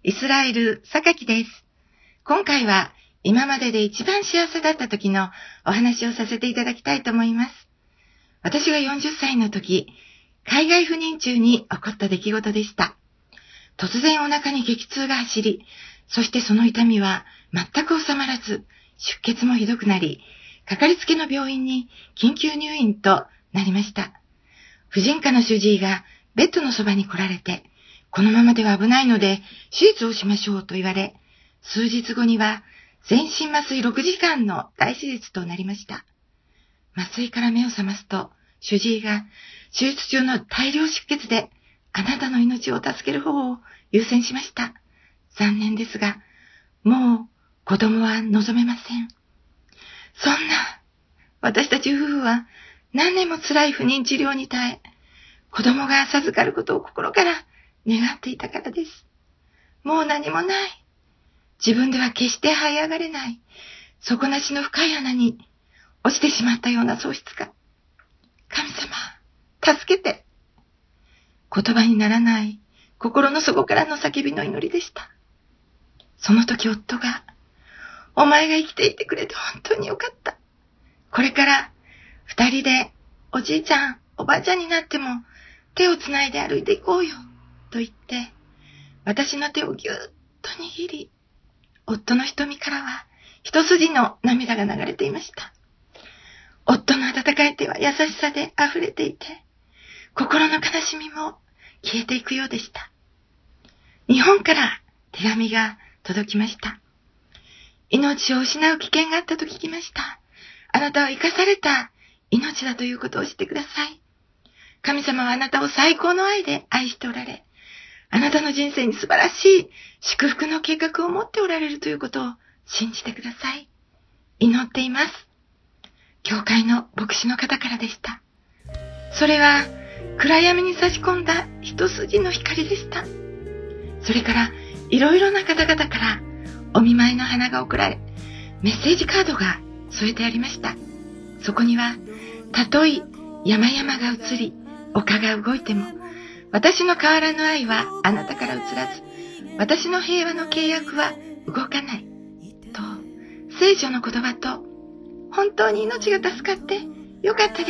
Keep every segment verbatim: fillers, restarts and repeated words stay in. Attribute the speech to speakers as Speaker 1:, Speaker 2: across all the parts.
Speaker 1: イスラエル、榊です。今回は今までで一番幸せだった時のお話をさせていただきたいと思います。私がよんじゅっさいの時、海外赴任中に起こった出来事でした。突然お腹に激痛が走り、そしてその痛みは全く収まらず、出血もひどくなり、かかりつけの病院に緊急入院となりました。婦人科の主治医がベッドのそばに来られて、このままでは危ないので手術をしましょうと言われ、数日後には全身麻酔ろくじかんの大手術となりました。麻酔から目を覚ますと、主治医が手術中の大量出血であなたの命を助ける方を優先しました。残念ですが、もう子供は望めません。そんな、私たち夫婦は何年も辛い不妊治療に耐え、子供が授かることを心から願っていたからです。もう何もない。自分では決して這い上がれない、底なしの深い穴に落ちてしまったような喪失感。神様、助けて。言葉にならない心の底からの叫びの祈りでした。その時夫が、お前が生きていてくれて本当によかった。これから二人でおじいちゃん、おばあちゃんになっても手をつないで歩いていこうよ、と言って、私の手をぎゅーっと握り、夫の瞳からは一筋の涙が流れていました。夫の温かい手は優しさで溢れていて、心の悲しみも消えていくようでした。日本から手紙が届きました。命を失う危険があったと聞きました。あなたは生かされた命だということを知ってください。神様はあなたを最高の愛で愛しておられ、あなたの人生に素晴らしい祝福の計画を持っておられるということを信じてください。祈っています。教会の牧師の方からでした。それは暗闇に差し込んだ一筋の光でした。それからいろいろな方々からお見舞いの花が贈られ、メッセージカードが添えてありました。そこには、たとえ山々が移り、丘が動いても、私の変わらぬ愛はあなたから移らず、私の平和の契約は動かない。と、聖書の言葉と、本当に命が助かってよかったです。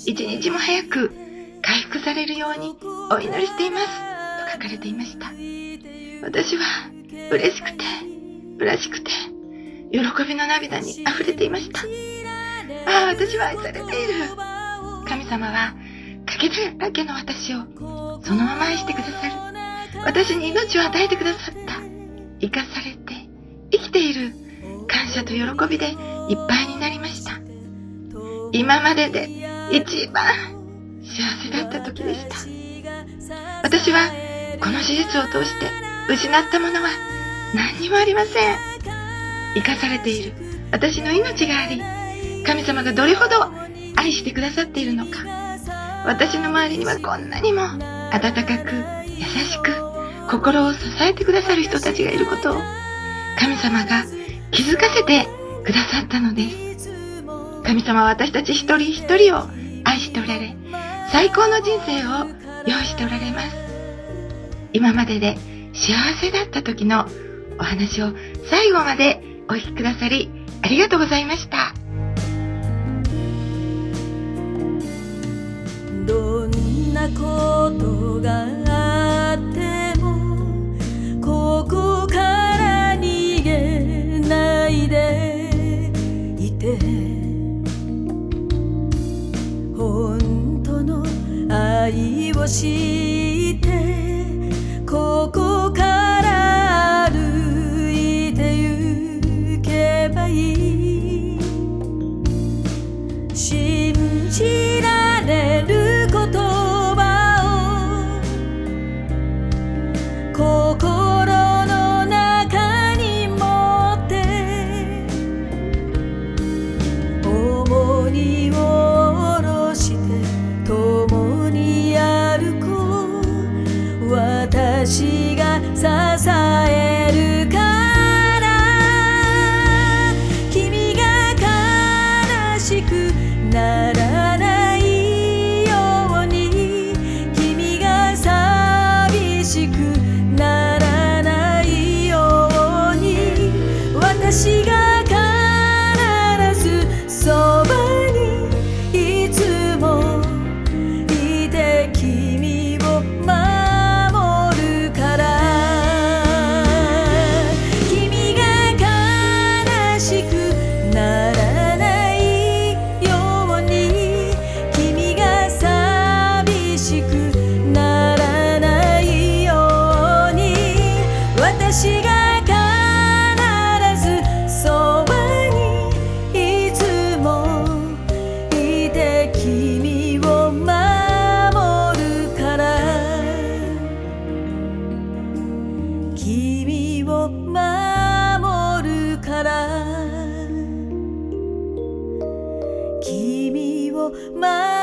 Speaker 1: 一日も早く回復されるようにお祈りしています。と書かれていました。私は嬉しくて、嬉しくて、喜びの涙に溢れていました。ああ、私は愛されている。神様は、かけただけの私をそのまま愛してくださる。私に命を与えてくださった。生かされて、生きている感謝と喜びでいっぱいになりました。今までで一番幸せだった時でした。私はこの手術を通して失ったものは何にもありません。生かされている私の命があり、神様がどれほど愛してくださっているのか、私の周りにはこんなにも温かく優しく心を支えてくださる人たちがいることを神様が気づかせてくださったのです。神様は私たち一人一人を愛しておられ、最高の人生を用意しておられます。今までで幸せだった時のお話を最後までお聞きくださりありがとうございました。
Speaker 2: どんなことがあってもここから逃げないでいて、本当の愛を知ってここから歩いて行けばいい。信じられる言葉を心の中に持って重荷を下ろして共に歩こう。 私が必ずそばにいつもいて君を守るから君を守るから君を守る